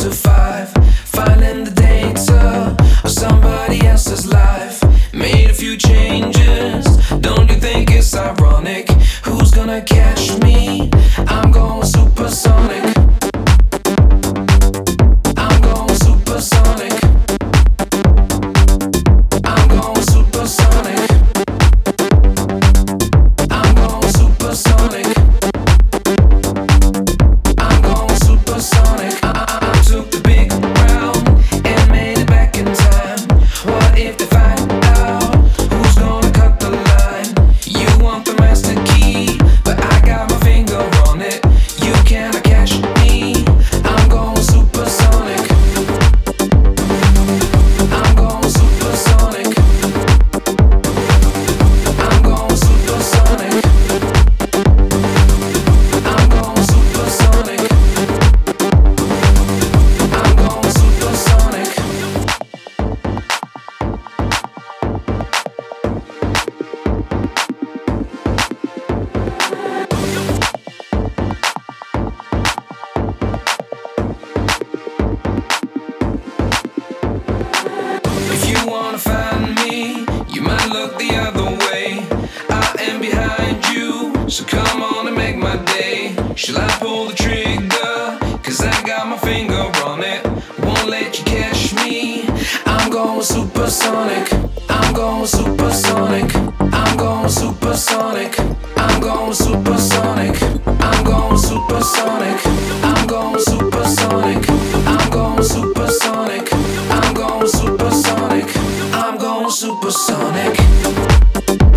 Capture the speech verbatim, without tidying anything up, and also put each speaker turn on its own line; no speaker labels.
to five, finding the data of somebody else's life. Made a few changes, don't you think it's ironic? Who's gonna catch me? I'm going supersonic. I'm going supersonic. I'm going supersonic. I'm going supersonic. I'm going supersonic. I, I, I took the big round and made it back in time. What if they find out? Who's gonna cut the line? You want the master key, but I got my finger on it. You cannot catch me. I'm going supersonic. I'm going supersonic. I'm going supersonic. I'm going supersonic. I'm going supersonic. If you wanna find me, you might look the other way. I am behind you, so come on and make my day. Shall I pull the trigger? Cause I got my finger on it. Won't let you catch me. I'm going supersonic. I'm going supersonic. I'm going supersonic. I'm going supersonic. I'm going supersonic. I'm going supersonic. I'm going supersonic. I'm going supersonic. I'm going supersonic.